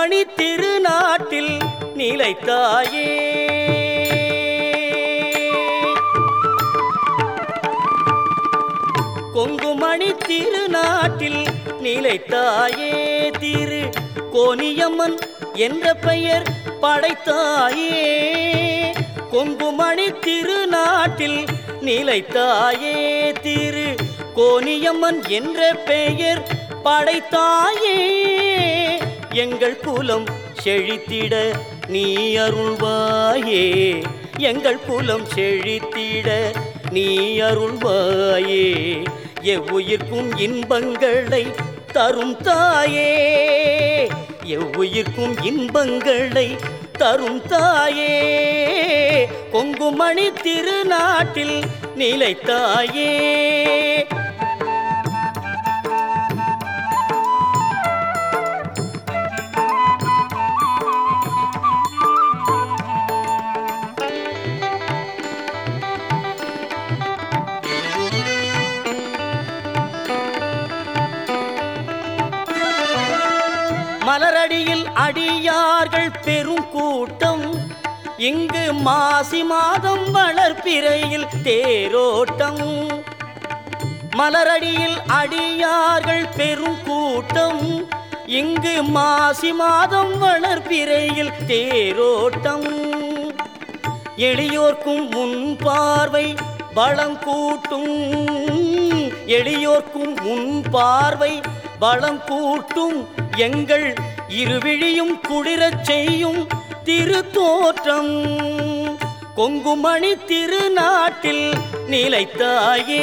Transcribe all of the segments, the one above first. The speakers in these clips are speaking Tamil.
கொங்குமணி திருநாட்டில் நிலைத்தாயே. கொங்குமணி திருநாட்டில் நிலைத்தாயே. திரு கோனியம்மன் என்ற பெயர் படைத்தாயே. கொங்குமணி திருநாட்டில் நிலைத்தாயே. திரு கோனியம்மன் என்ற பெயர் படைத்தாயே. எங்கள் குலம் செழித்திட நீ அருள்வாயே. எங்கள் குலம் செழித்திட நீ அருள்வாயே. எவ்வுயிர்க்கும் இன்பங்களை தரும் தாயே. எவ்வுயிர்க்கும் இன்பங்களை தரும் தாயே. கொங்குமணி திருநாட்டில் நிலைத்தாயே. மலரடியில் அடியார்கள் பெரும் கூட்டம். இங்கு மாசி மாதம் வளர்ப்பிறையில் தேரோட்டம். மலரடியில் அடியார்கள் பெரும் கூட்டம். இங்கு மாசி மாதம் வளர்ப்பிறையில் தேரோட்டம். எளியோர்க்கும் முன் பார்வை பலம் கூட்டும். எளியோர்க்கும் முன் பார்வை பலம் கூட்டும். எங்கள் இருவிழியும் குளிரச் செய்யும் திருத்தோற்றம். கொங்குமணி திருநாட்டில் நிலைத்தாயே.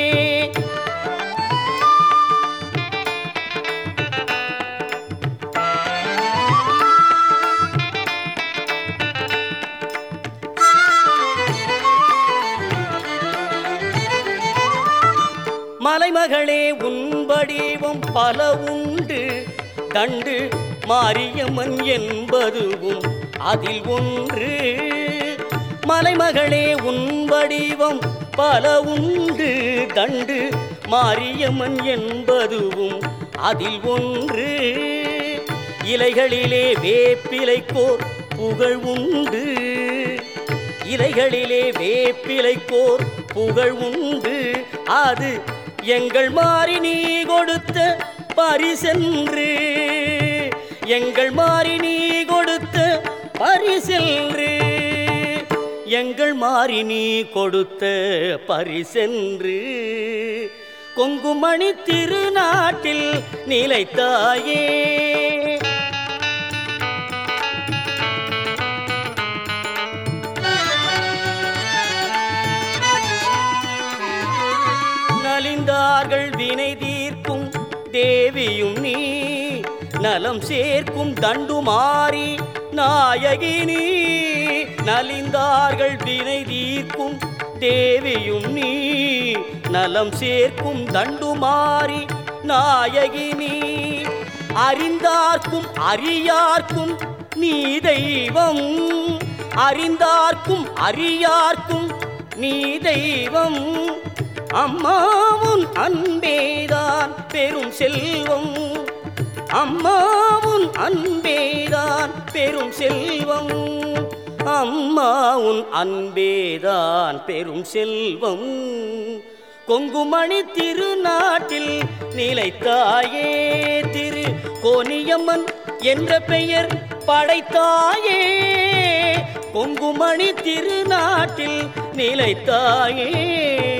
மலைமகளே உன் வடிவம் பல உண்டு. தண்டு மாரியம்மன் என்பதுவும் அதில் ஒன்று. மலைமகளே உன் வடிவம் பல உண்டு. தண்டு மாரியம்மன் என்பதுவும் அதில் ஒன்று. இலைகளிலே வேப்பிலைக்கோர் புகழ் உண்டு. இலைகளிலே வேப்பிலைக்கோர் புகழ் உண்டு. அது எங்கள் மாறி நீ கொடுத்த பரிசென்று. எங்கள் மாறி நீ கொடுத்த பரிசென்று. எங்கள் மாறி நீ கொடுத்த பரிசென்று. கொங்குமணி திருநாட்டில் நிலைத்தாயே. நலிந்தார்கள் வினை தீர்க்கும் தேவியும் நீ. நலம் சேர்க்கும் தண்டுமாரி நாயகி நீ. நலிந்தார்கள் வினை தீர்க்கும் தேவியும் நீ. நலம் சேர்க்கும் தண்டுமாரி நாயகி நீ. அறிந்தார்க்கும் அறியார்க்கும் நீ தெய்வம். அறிந்தார்க்கும் அறியார்க்கும் நீ தெய்வம். அம்மாவுன் அன்பேதான் பெரும் செல்வம். அம்மாவுன் அன்பேதான் பெரும் செல்வம். அம்மாவுன் அன்பேதான் பெரும் செல்வம். கொங்குமணி திருநாட்டில் நிலைத்தாயே. திரு கோனியம்மன் என்ற பெயர் படைத்தாயே. கொங்குமணி திருநாட்டில் நிலைத்தாயே.